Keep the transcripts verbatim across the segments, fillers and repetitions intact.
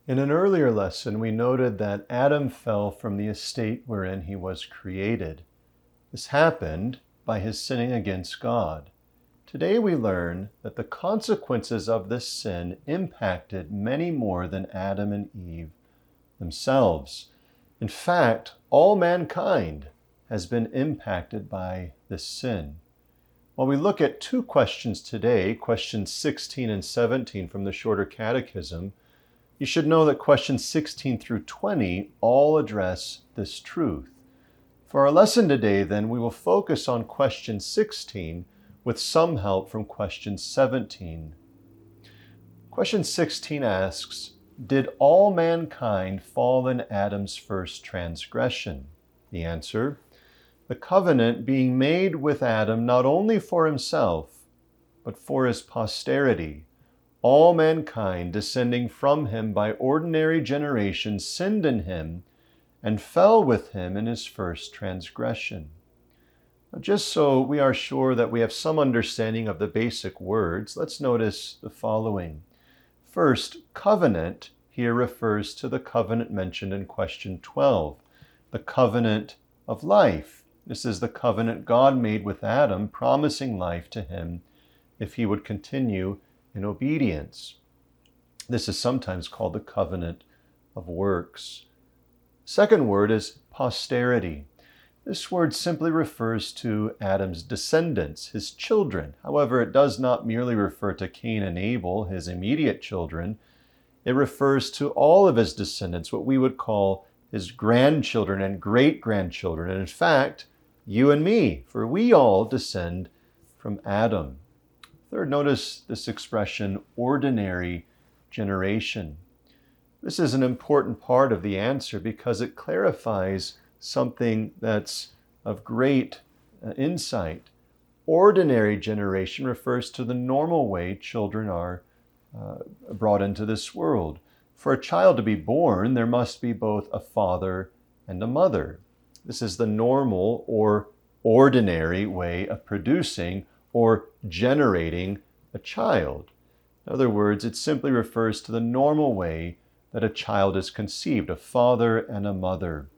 In an earlier lesson, we noted that Adam fell from the estate wherein he was created. This happened by his sinning against God. Today we learn that the consequences of this sin impacted many more than Adam and Eve themselves. In fact, all mankind has been impacted by this sin. While we look at two questions today, questions sixteen and seventeen from the Shorter Catechism, you should know that questions sixteen through twenty all address this truth. For our lesson today, then, we will focus on question sixteen with some help from question seventeen. Question sixteen asks, did all mankind fall in Adam's first transgression? The answer, the covenant being made with Adam not only for himself, but for his posterity. All mankind descending from him by ordinary generation sinned in him and fell with him in his first transgression. Now, just so we are sure that we have some understanding of the basic words, let's notice the following. First, covenant here refers to the covenant mentioned in question twelve, the covenant of life. This is the covenant God made with Adam, promising life to him if he would continue in obedience. This is sometimes called the covenant of works. Second word is posterity. This word simply refers to Adam's descendants, his children. However, it does not merely refer to Cain and Abel, his immediate children. It refers to all of his descendants, what we would call his grandchildren and great-grandchildren. And in fact, you and me, for we all descend from Adam. Third, notice this expression, ordinary generation. This is an important part of the answer because it clarifies something that's of great uh, insight. Ordinary generation refers to the normal way children are uh, brought into this world. For a child to be born, there must be both a father and a mother. This is the normal or ordinary way of producing or generating a child. In other words, it simply refers to the normal way that a child is conceived. A father and a mother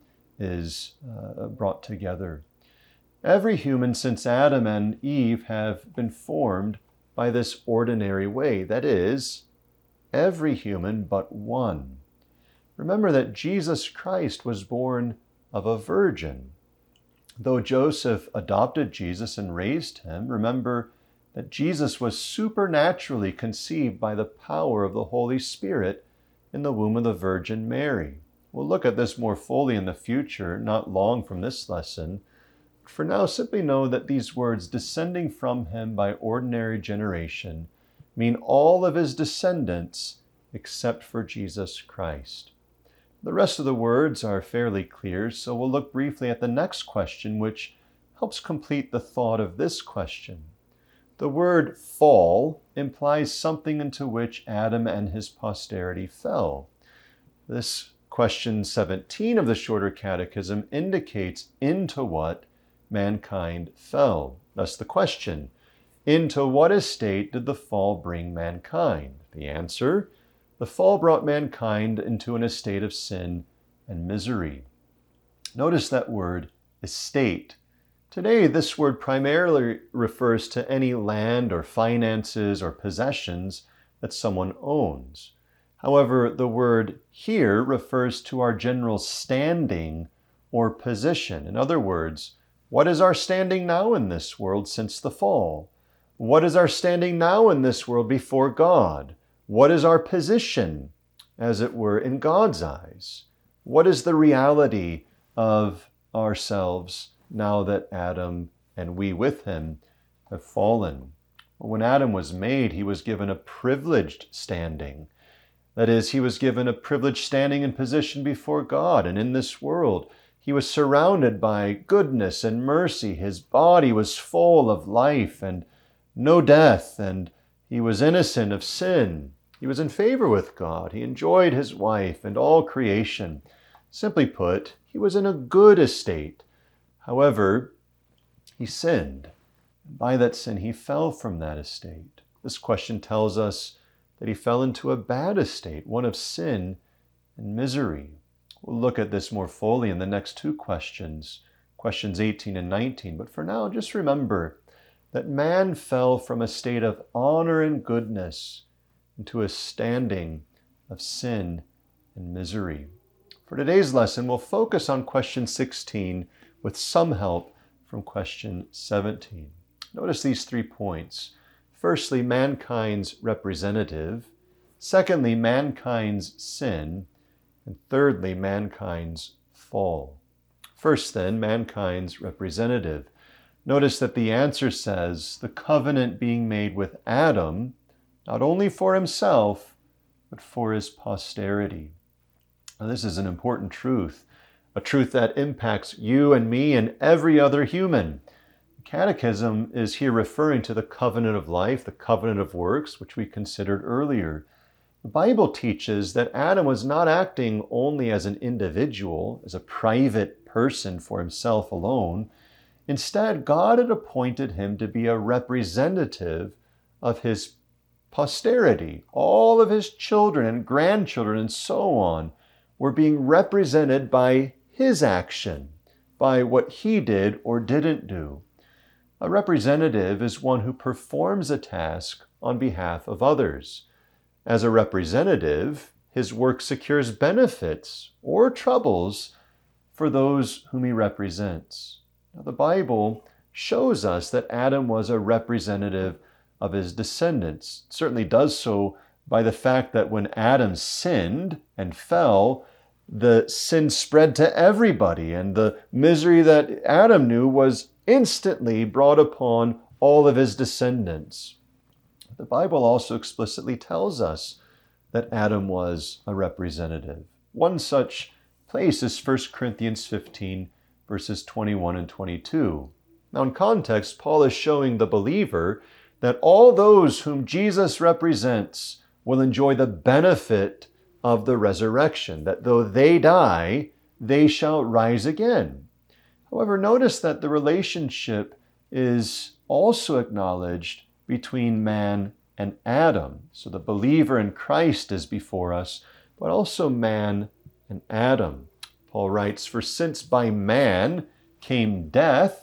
is uh, brought together. Every human since Adam and Eve have been formed by this ordinary way. That is, every human but one. Remember that Jesus Christ was born of a virgin. Though Joseph adopted Jesus and raised him, remember that Jesus was supernaturally conceived by the power of the Holy Spirit in the womb of the Virgin Mary. We'll look at this more fully in the future, not long from this lesson. For now, simply know that these words, descending from him by ordinary generation, mean all of his descendants except for Jesus Christ. The rest of the words are fairly clear, so we'll look briefly at the next question, which helps complete the thought of this question. The word fall implies something into which Adam and his posterity fell. This question seventeen of the Shorter Catechism indicates into what mankind fell. Thus the question, into what estate did the fall bring mankind? The answer, the fall brought mankind into an estate of sin and misery. Notice that word, estate. Today, this word primarily refers to any land or finances or possessions that someone owns. However, the word here refers to our general standing or position. In other words, what is our standing now in this world since the fall? What is our standing now in this world before God? What is our position, as it were, in God's eyes? What is the reality of ourselves now that Adam and we with him have fallen? When Adam was made, he was given a privileged standing. That is, he was given a privileged standing and position before God and in this world. He was surrounded by goodness and mercy. His body was full of life and no death, and he was innocent of sin. He was in favor with God. He enjoyed his wife and all creation. Simply put, he was in a good estate. However, he sinned. By that sin, he fell from that estate. This question tells us that he fell into a bad estate, one of sin and misery. We'll look at this more fully in the next two questions, questions eighteen and nineteen. But for now, just remember that man fell from a state of honor and goodness into a standing of sin and misery. For today's lesson, we'll focus on question sixteen with some help from question seventeen. Notice these three points. Firstly, mankind's representative. Secondly, mankind's sin. And thirdly, mankind's fall. First then, mankind's representative. Notice that the answer says the covenant being made with Adam, not only for himself, but for his posterity. Now, this is an important truth, a truth that impacts you and me and every other human. The Catechism is here referring to the covenant of life, the covenant of works, which we considered earlier. The Bible teaches that Adam was not acting only as an individual, as a private person for himself alone. Instead, God had appointed him to be a representative of his posterity. All of his children and grandchildren and so on were being represented by his action, by what he did or didn't do. A representative is one who performs a task on behalf of others. As a representative, his work secures benefits or troubles for those whom he represents. Now, the Bible shows us that Adam was a representative of his descendants. It certainly does so by the fact that when Adam sinned and fell, the sin spread to everybody, and the misery that Adam knew was instantly brought upon all of his descendants. The Bible also explicitly tells us that Adam was a representative. One such place is First Corinthians fifteen, verses twenty-one and twenty-two. Now, in context, Paul is showing the believer that all those whom Jesus represents will enjoy the benefit of the resurrection, that though they die, they shall rise again. However, notice that the relationship is also acknowledged between man and Adam. So the believer in Christ is before us, but also man and Adam. Paul writes, "For since by man came death,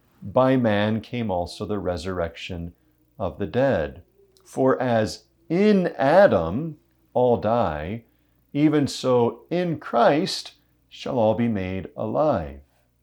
by man came also the resurrection of the dead. For as in Adam all die, even so in Christ shall all be made alive."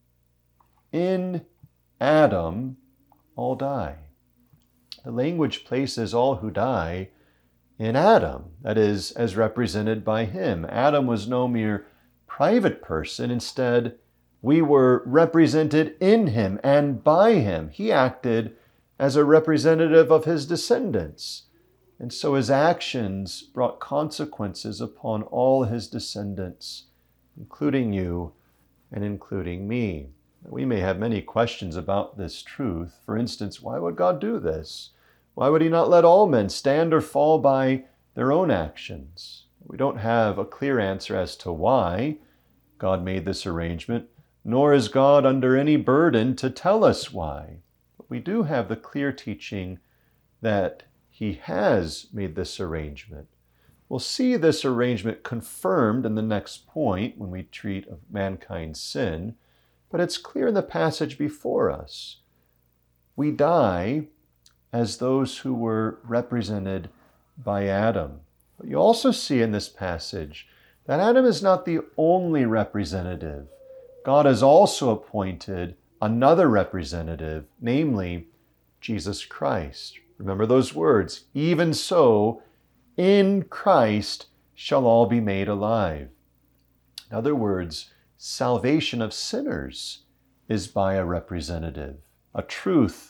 In Adam all die. The language places all who die in Adam, that is, as represented by him. Adam was no mere private person. Instead, we were represented in him and by him. He acted as a representative of his descendants. And so his actions brought consequences upon all his descendants, including you and including me. We may have many questions about this truth. For instance, why would God do this? Why would he not let all men stand or fall by their own actions? We don't have a clear answer as to why God made this arrangement, nor is God under any burden to tell us why. But we do have the clear teaching that he has made this arrangement. We'll see this arrangement confirmed in the next point when we treat of mankind's sin, but it's clear in the passage before us. We die as those who were represented by Adam. But you also see in this passage that Adam is not the only representative. God has also appointed another representative, namely Jesus Christ. Remember those words, "Even so, in Christ shall all be made alive." In other words, salvation of sinners is by a representative, a truth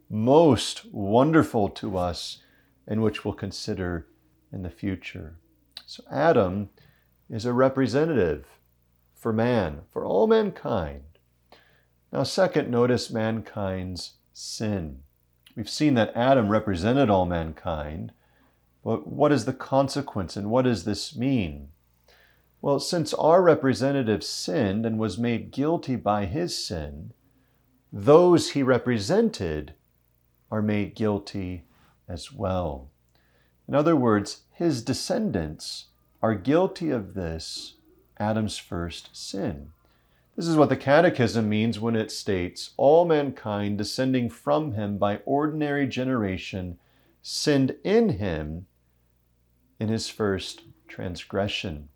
most wonderful to us and which we'll consider in the future. So Adam is a representative for man, for all mankind. Now, second, notice mankind's sin. We've seen that Adam represented all mankind, but what is the consequence and what does this mean? Well, since our representative sinned and was made guilty by his sin, those he represented are made guilty as well. In other words, his descendants are guilty of this Adam's first sin. This is what the Catechism means when it states, all mankind descending from him by ordinary generation sinned in him in his first transgression.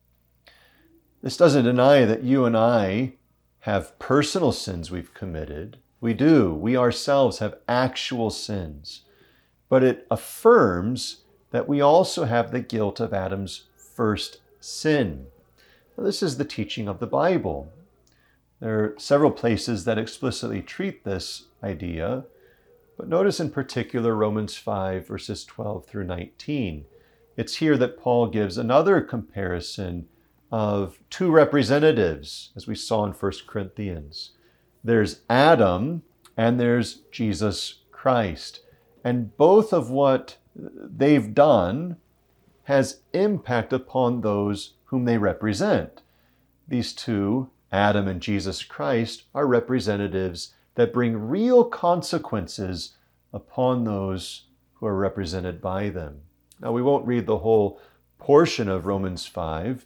This doesn't deny that you and I have personal sins we've committed. We do. We ourselves have actual sins. But it affirms that we also have the guilt of Adam's first sin. Now, this is the teaching of the Bible. There are several places that explicitly treat this idea, but notice in particular Romans five, verses twelve through nineteen. It's here that Paul gives another comparison of two representatives, as we saw in First Corinthians. There's Adam and there's Jesus Christ. And both of what they've done has impact upon those whom they represent. These two, Adam and Jesus Christ, are representatives that bring real consequences upon those who are represented by them. Now, we won't read the whole portion of Romans five,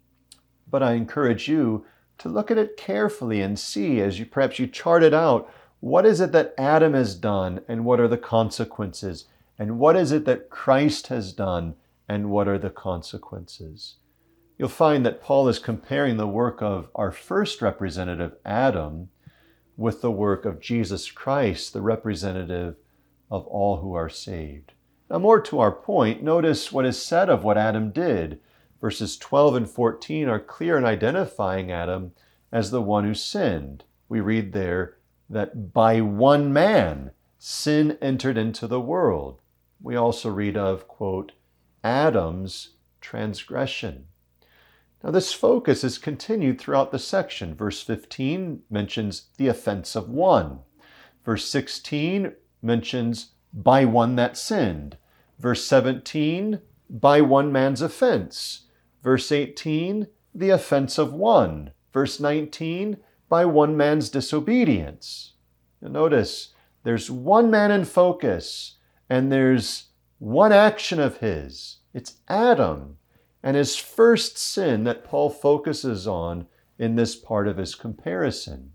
but I encourage you to look at it carefully and see, as you perhaps you chart it out, what is it that Adam has done and what are the consequences? And what is it that Christ has done and what are the consequences? You'll find that Paul is comparing the work of our first representative, Adam, with the work of Jesus Christ, the representative of all who are saved. Now, more to our point, notice what is said of what Adam did. Verses twelve and fourteen are clear in identifying Adam as the one who sinned. We read there that by one man sin entered into the world. We also read of, quote, Adam's transgression. Now, this focus is continued throughout the section. Verse fifteen mentions the offense of one. Verse sixteen mentions by one that sinned. Verse seventeen, by one man's offense. Verse eighteen, the offense of one. Verse nineteen, by one man's disobedience. Now notice, there's one man in focus, and there's one action of his. It's Adam and his first sin that Paul focuses on in this part of his comparison.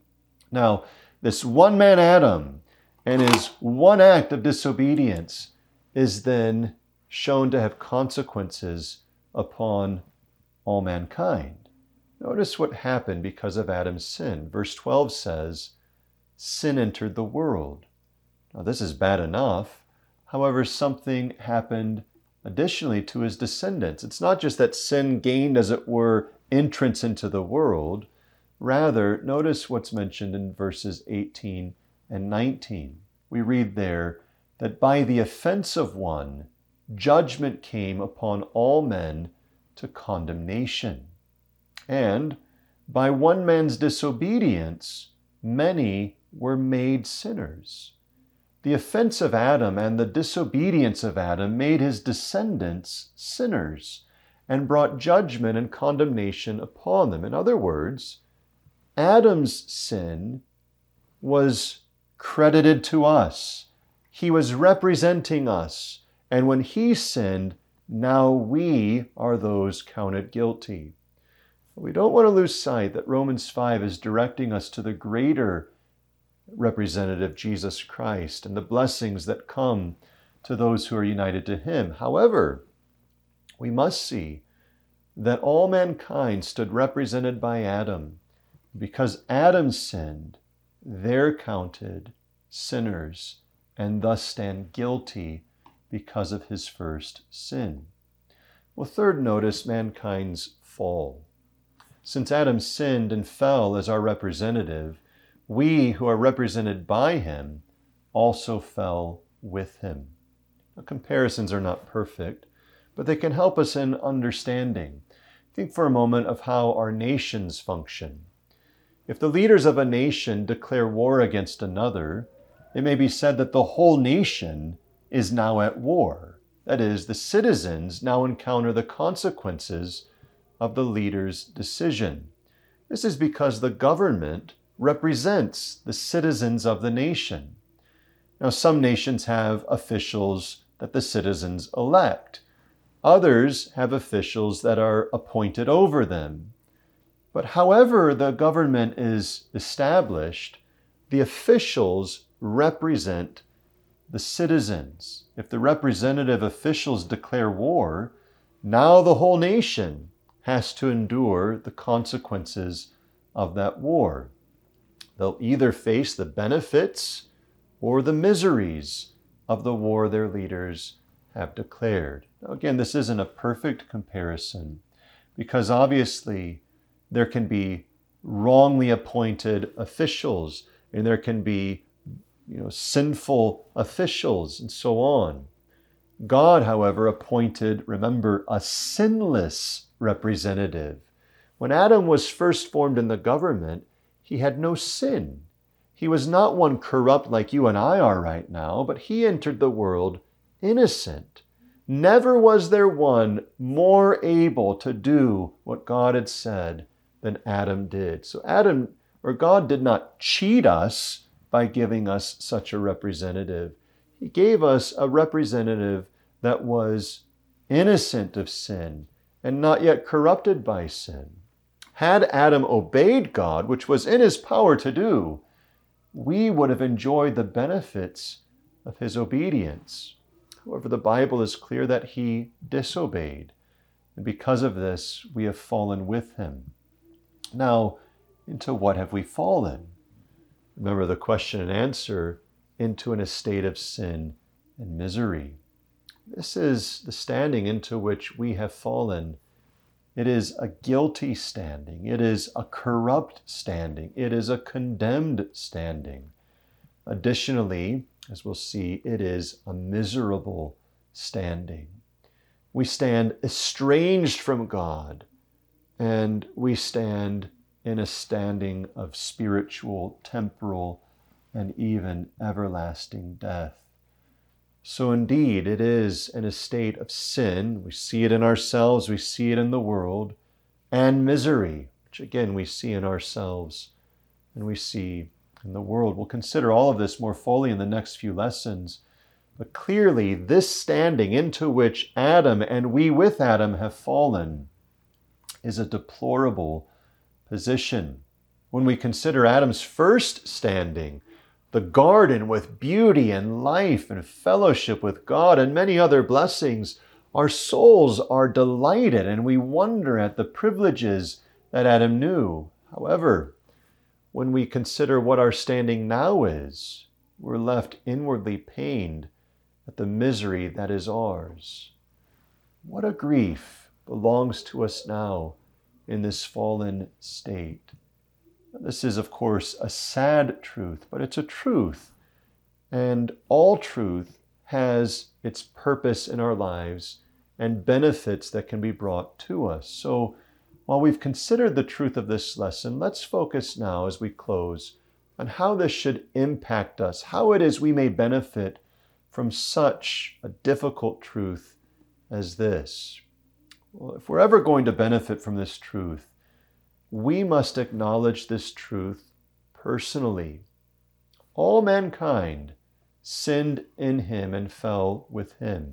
Now, this one man Adam and his one act of disobedience is then shown to have consequences upon all mankind. Notice what happened because of Adam's sin. Verse twelve says, sin entered the world. Now, this is bad enough. However, something happened additionally to his descendants. It's not just that sin gained, as it were, entrance into the world. Rather, notice what's mentioned in verses eighteen and nineteen. We read there that by the offense of one, judgment came upon all men to condemnation. And by one man's disobedience, many were made sinners. The offense of Adam and the disobedience of Adam made his descendants sinners and brought judgment and condemnation upon them. In other words, Adam's sin was credited to us. He was representing us. And when he sinned, now we are those counted guilty. We don't want to lose sight that Romans five is directing us to the greater representative, Jesus Christ, and the blessings that come to those who are united to him. However, we must see that all mankind stood represented by Adam. Because Adam sinned, they're counted sinners and thus stand guilty because of his first sin. Well, third, notice mankind's fall. Since Adam sinned and fell as our representative, we who are represented by him also fell with him. Now, comparisons are not perfect, but they can help us in understanding. Think for a moment of how our nations function. If the leaders of a nation declare war against another, it may be said that the whole nation is now at war. That is, the citizens now encounter the consequences of the leader's decision. This is because the government represents the citizens of the nation. Now, some nations have officials that the citizens elect. Others have officials that are appointed over them. But however the government is established, the officials represent the citizens. If the representative officials declare war, now the whole nation has to endure the consequences of that war. They'll either face the benefits or the miseries of the war their leaders have declared. Now, again, this isn't a perfect comparison because obviously there can be wrongly appointed officials and there can be, you know, sinful officials and so on. God, however, appointed, remember, a sinless representative. When Adam was first formed in the government, he had no sin. He was not one corrupt like you and I are right now, but he entered the world innocent. Never was there one more able to do what God had said than Adam did. So Adam, or God, did not cheat us by giving us such a representative. He gave us a representative that was innocent of sin and not yet corrupted by sin. Had Adam obeyed God, which was in his power to do, we would have enjoyed the benefits of his obedience. However, the Bible is clear that he disobeyed, and because of this, we have fallen with him. Now, into what have we fallen? Remember the question and answer, into an estate of sin and misery. This is the standing into which we have fallen. It is a guilty standing. It is a corrupt standing. It is a condemned standing. Additionally, as we'll see, it is a miserable standing. We stand estranged from God, and we stand in a standing of spiritual, temporal, and even everlasting death. So indeed, it is an estate of sin. We see it in ourselves, we see it in the world, and misery, which again we see in ourselves and we see in the world. We'll consider all of this more fully in the next few lessons. But clearly, this standing into which Adam and we with Adam have fallen is a deplorable position. When we consider Adam's first standing, the garden with beauty and life and fellowship with God and many other blessings, our souls are delighted and we wonder at the privileges that Adam knew. However, when we consider what our standing now is, we're left inwardly pained at the misery that is ours. What a grief belongs to us now in this fallen state. This is, of course, a sad truth, but it's a truth. And all truth has its purpose in our lives and benefits that can be brought to us. So while we've considered the truth of this lesson, let's focus now as we close on how this should impact us, how it is we may benefit from such a difficult truth as this. Well, if we're ever going to benefit from this truth, we must acknowledge this truth personally. All mankind sinned in him and fell with him.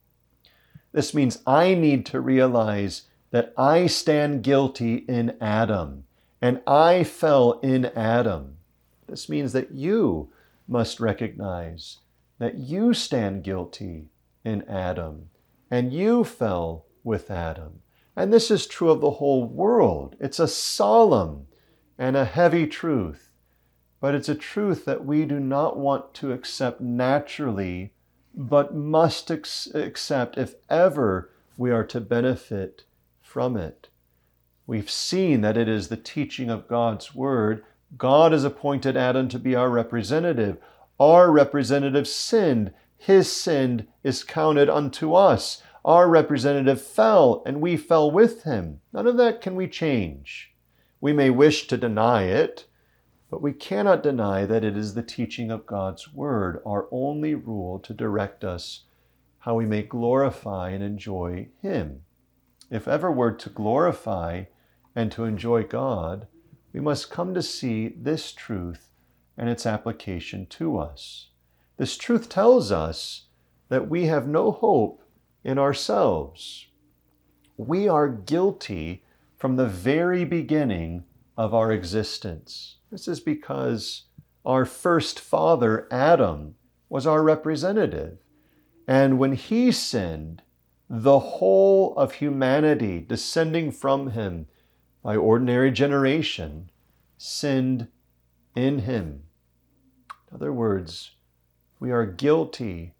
This means I need to realize that I stand guilty in Adam, and I fell in Adam. This means that you must recognize that you stand guilty in Adam, and you fell with Adam. And this is true of the whole world. It's a solemn and a heavy truth, but it's a truth that we do not want to accept naturally, but must ex- accept if ever we are to benefit from it. We've seen that it is the teaching of God's word. God has appointed Adam to be our representative. Our representative sinned. His sin is counted unto us. Our representative fell, and we fell with him. None of that can we change. We may wish to deny it, but we cannot deny that it is the teaching of God's word, our only rule to direct us how we may glorify and enjoy him. If ever we're to glorify and to enjoy God, we must come to see this truth and its application to us. This truth tells us that we have no hope in ourselves. We are guilty from the very beginning of our existence. This is because our first father, Adam, was our representative. And when he sinned, the whole of humanity descending from him by ordinary generation sinned in him. In other words, we are guilty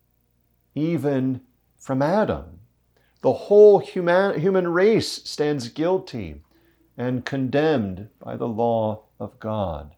even from Adam. The whole human, human race stands guilty and condemned by the law of God.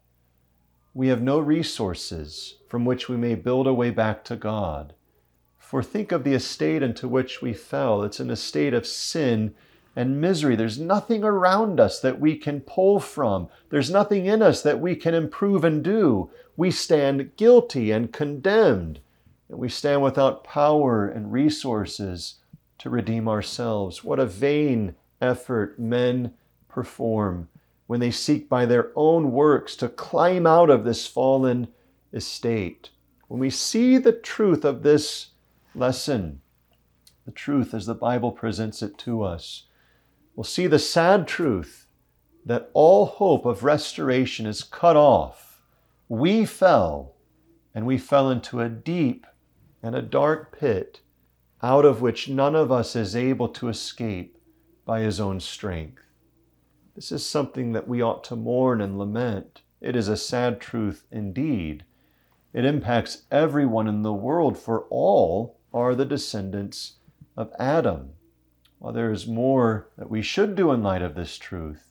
We have no resources from which we may build a way back to God. For think of the estate into which we fell. It's an estate of sin and misery. There's nothing around us that we can pull from. There's nothing in us that we can improve and do. We stand guilty and condemned, and we stand without power and resources to redeem ourselves. What a vain effort men perform when they seek by their own works to climb out of this fallen estate. When we see the truth of this lesson, the truth as the Bible presents it to us, we'll see the sad truth that all hope of restoration is cut off. We fell, and we fell into a deep and a dark pit out of which none of us is able to escape by his own strength. This is something that we ought to mourn and lament. It is a sad truth indeed. It impacts everyone in the world, for all are the descendants of Adam. While there is more that we should do in light of this truth,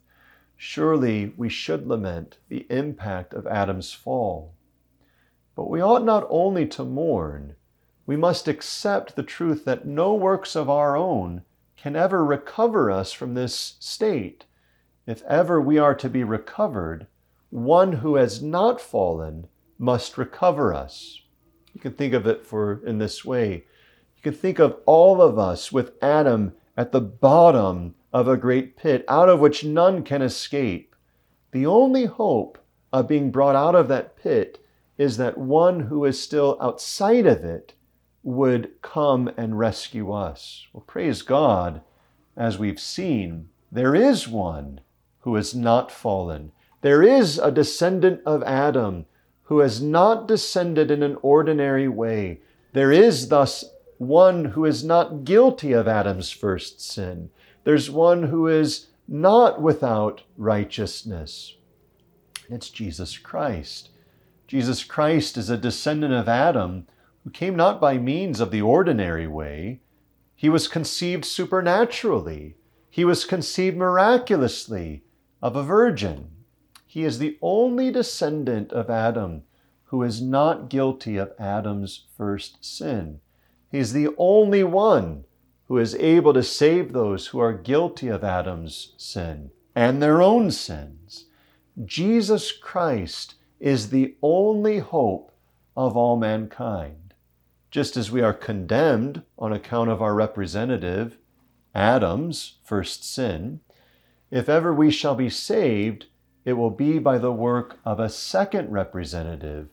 surely we should lament the impact of Adam's fall. But we ought not only to mourn, we must accept the truth that no works of our own can ever recover us from this state. If ever we are to be recovered, one who has not fallen must recover us. You can think of it for in this way. You can think of all of us with Adam at the bottom of a great pit, out of which none can escape. The only hope of being brought out of that pit is that one who is still outside of it would come and rescue us. Well, praise God, as we've seen, there is one who has not fallen. There is a descendant of Adam who has not descended in an ordinary way. There is thus one who is not guilty of Adam's first sin. There's one who is not without righteousness. It's Jesus Christ. Jesus Christ is a descendant of Adam who came not by means of the ordinary way. He was conceived supernaturally. He was conceived miraculously of a virgin. He is the only descendant of Adam who is not guilty of Adam's first sin. He is the only one who is able to save those who are guilty of Adam's sin and their own sins. Jesus Christ is the only hope of all mankind. Just as we are condemned on account of our representative, Adam's first sin, if ever we shall be saved, it will be by the work of a second representative,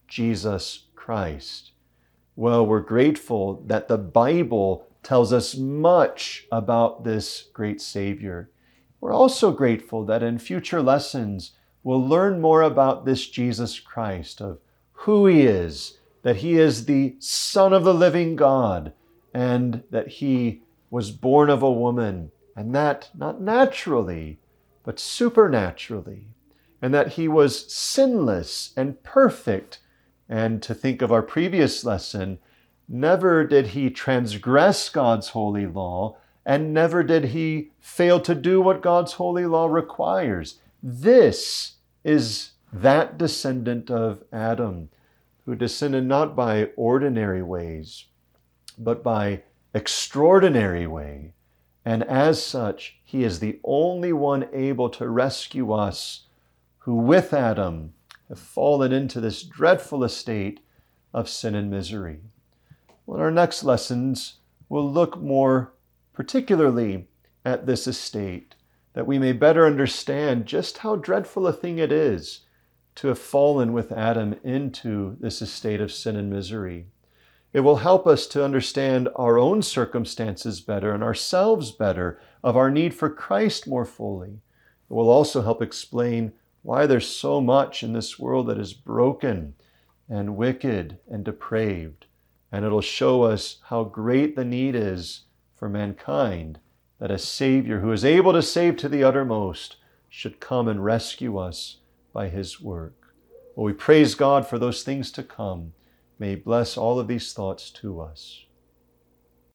Jesus Christ. Well, we're grateful that the Bible tells us much about this great Savior. We're also grateful that in future lessons, we'll learn more about this Jesus Christ, of who he is, that he is the Son of the living God, and that he was born of a woman, and that not naturally, but supernaturally, and that he was sinless and perfect. And to think of our previous lesson, never did he transgress God's holy law, and never did he fail to do what God's holy law requires. This is that descendant of Adam, who descended not by ordinary ways, but by extraordinary way. And as such, he is the only one able to rescue us who with Adam have fallen into this dreadful estate of sin and misery. Well, in our next lessons, we'll look more particularly at this estate, that we may better understand just how dreadful a thing it is to have fallen with Adam into this estate of sin and misery. It will help us to understand our own circumstances better and ourselves better, of our need for Christ more fully. It will also help explain why there's so much in this world that is broken and wicked and depraved. And it'll show us how great the need is for mankind, that a Savior who is able to save to the uttermost should come and rescue us by his work. Well, we praise God for those things to come. May he bless all of these thoughts to us.